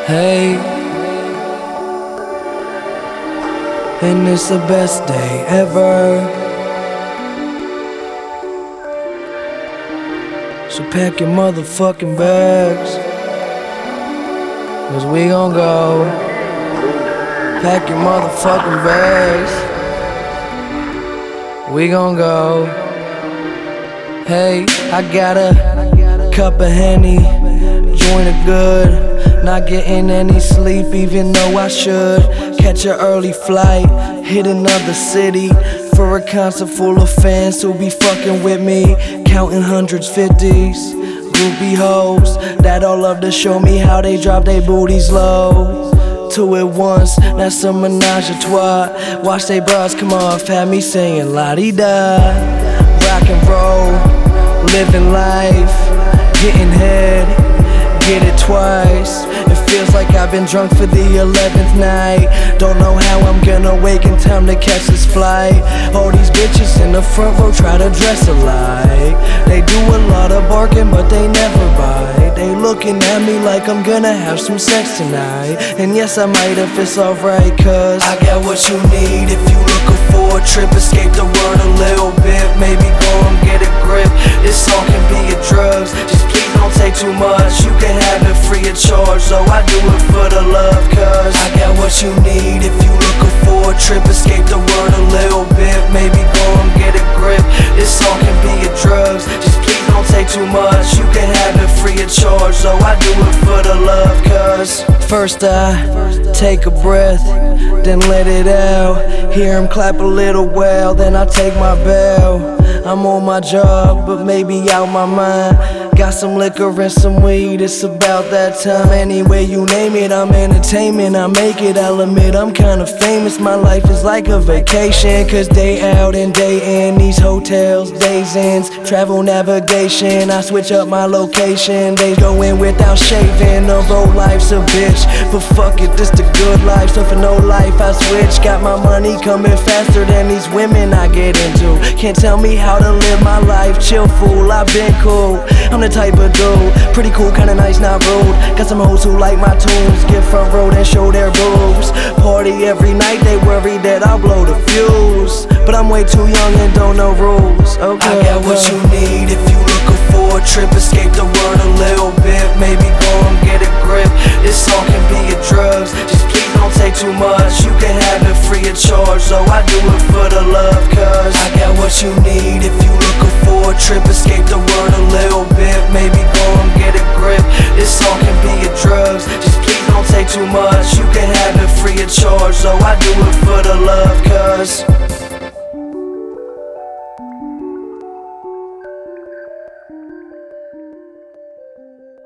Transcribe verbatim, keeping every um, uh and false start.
Hey, and it's the best day ever. So pack your motherfucking bags, 'cause we gon' go. Pack your motherfucking bags, we gon' go. Hey, I got a cup of Henny, joint of good. Not getting any sleep even though I should. Catch an early flight, hit another city for a concert full of fans who be fucking with me. Counting hundreds, fifties, groupie hoes that all love to show me how they drop they booties low. Two at once, that's a menage a trois. Watch they bras come off, had me singing la-di-da. Rock and roll, living life, getting head, get it twice. It feels like I've been drunk for the eleventh night. Don't know how I'm gonna wake in time to catch this flight. All these bitches in the front row try to dress alike. They do a lot of barking but they never bite. They looking at me like I'm gonna have some sex tonight. And yes, I might if it's alright, cause I got what you need if you looking for a trip. Escape the world a little bit, maybe go and get a grip. This song can be your drugs, just please don't take too much. You can have it free of charge, so I do it for the love. Cause I got what you need if you looking for a trip. Escape the world a little bit, maybe go and get a grip. This song can be your drugs, just please don't take too much. You can have it free of charge, so I do it for the love. Cause first I take a breath, then let it out. Hear him clap a little well, then I take my bow. I'm on my job, but maybe out my mind. Got some liquor and some weed, it's about that time. Anyway you name it, I'm entertainment, I make it, I'll admit I'm kinda famous. My life is like a vacation, cause day out and day in. These hotels, days ends, travel navigation. I switch up my location, days go in without shaving. The road life's a bitch, but fuck it, this the good life. So for no life I switch, got my money coming faster than these women I get into. Can't tell me how to live my life, chill fool, I've been cool. I'm the type of dude, pretty cool, kinda nice, not rude. Got some hoes who like my tunes, get front row and show their boobs. Party every night, they worry that I'll blow the fuse. But I'm way too young and don't know rules. Okay, I got what you need if you looking for a trip. Escape the world a little bit, maybe go and get a grip. This song can be your drugs, just please don't take too much. You can have it free of charge, so I do it for the love. Cause I got what you need if you looking for a trip. Escape the world a little bit, maybe go and get a grip. This song can be your drugs, just please don't take too much. You can have it free of charge, so I do it for the love. Cause